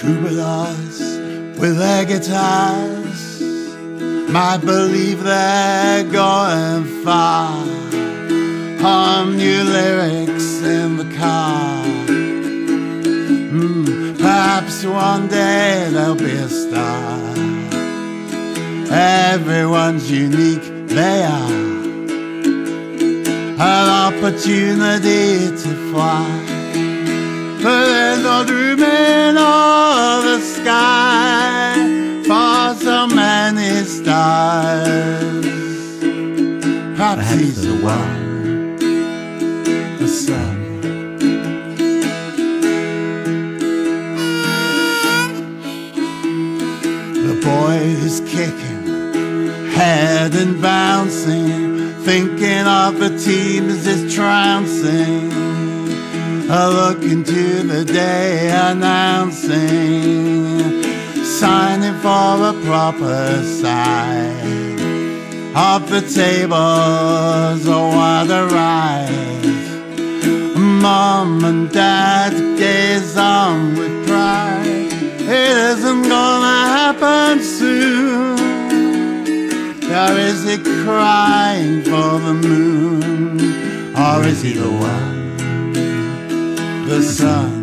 troubadours with their guitars might believe they're going far. Hum new lyrics in the car. Perhaps one day there'll be a star. Everyone's unique, they are. An opportunity to fly, but there's no room in all the sky for so many stars. Perhaps he's the one, the sun. The boy who's kicking, head and bouncing, thinking of the teams is trouncing. A look into the day announcing, signing for a proper side of the tables or what a ride. Mom and dad gaze on with pride. It isn't gonna happen soon. Or is he crying for the moon? Or is he the one, the sun?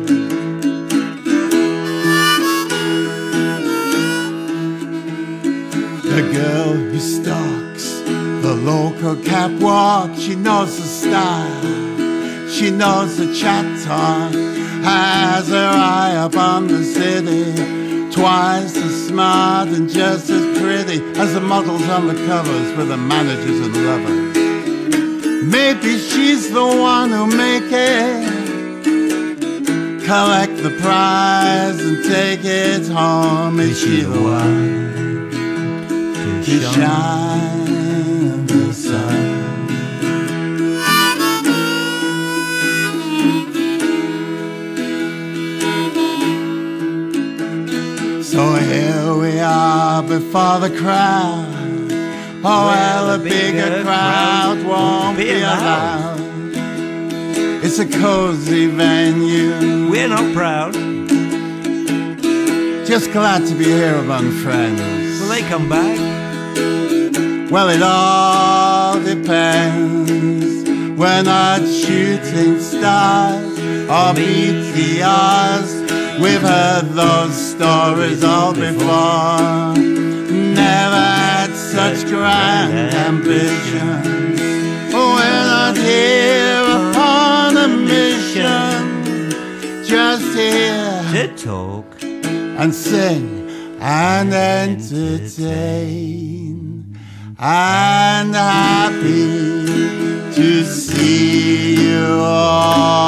The girl who stalks the local catwalk, she knows the style, she knows the chat talk, has her eye upon the city, twice as smart and just as pretty as the models on the covers with the managers and lovers. Maybe she's the one who'll make it, collect the prize and take it home. Is she the one to shine the sun? So here we are before the crowd. Oh well, a bigger crowd won't be allowed. It's a cozy venue. We're not proud. Just glad to be here among friends. Will they come back? Well, it all depends. We're not shooting stars or meteors. We've heard those stories all before. Never had such grand ambitions. We're not here upon a mission, just here To talk and sing and entertain, and happy to see you all.